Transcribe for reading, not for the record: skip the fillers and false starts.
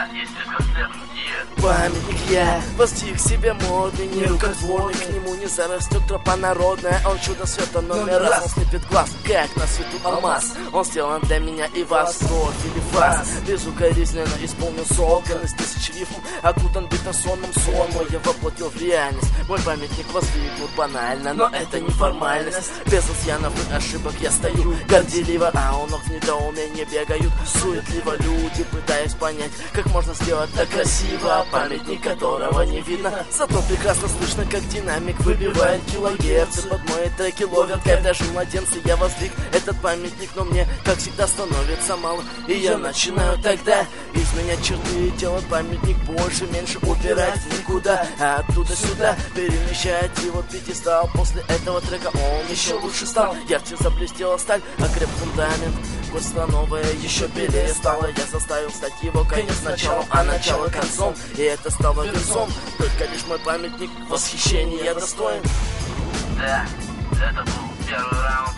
Да, есть концерт, где? Памятник я постиг себе модный, не рукотворный. К нему не зарастет тропа народная. Он чудо света номер раз. Он слепит глаз, как на свету алмаз. Он сделан для меня и вас. Кровь или фраз безукоризненно исполнен сокон из тысяч рифм, окутан битым сонным сон. Мой я воплотил в реальность. Мой памятник воздвигнут банально, но это не формальность. Без изъянов и ошибок я стою горделиво, а у ног в недоумении бегают суетливо люди, пытаясь понять, как можно сделать так красиво. Памятник, которого не видно, зато прекрасно слышно, как динамик выбивает килогерцы. Под мои треки ловят кайф даже младенцы. Я воздвиг этот памятник, но мне, как всегда, становится мало. И я начинаю тогда изменять черты, делать памятник больше, меньше упирать никуда, а оттуда сюда перемещать его пьедестал. После этого трека он еще лучше стал. Ярче заблестела сталь, окреп фундамент. Кольство новое еще белее стало. Я заставил стать его конец началом, а начало концом. И это стало венцом. Только лишь мой памятник восхищения достоин. Да, это был первый раунд.